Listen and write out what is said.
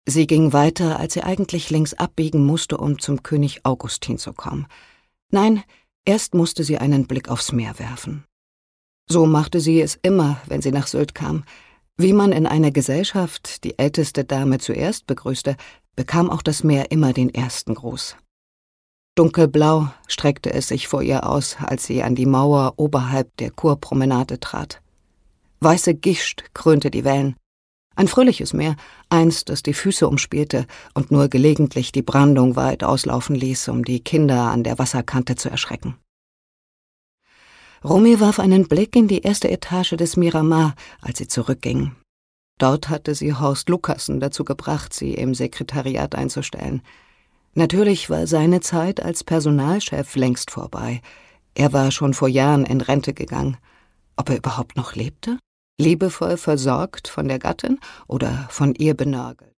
Sie ging weiter, als sie eigentlich links abbiegen musste, um zum König Augustin zu kommen. Nein, erst musste sie einen Blick aufs Meer werfen. So machte sie es immer, wenn sie nach Sylt kam. Wie man in einer Gesellschaft die älteste Dame zuerst begrüßte, bekam auch das Meer immer den ersten Gruß. Dunkelblau streckte es sich vor ihr aus, als sie an die Mauer oberhalb der Kurpromenade trat. Weiße Gischt krönte die Wellen. Ein fröhliches Meer, eins, das die Füße umspielte und nur gelegentlich die Brandung weit auslaufen ließ, um die Kinder an der Wasserkante zu erschrecken. Romy warf einen Blick in die erste Etage des Miramar, als sie zurückging. Dort hatte sie Horst Lucassen dazu gebracht, sie im Sekretariat einzustellen. Natürlich war seine Zeit als Personalchef längst vorbei. Er war schon vor Jahren in Rente gegangen. Ob er überhaupt noch lebte? Liebevoll versorgt von der Gattin oder von ihr benörgelt?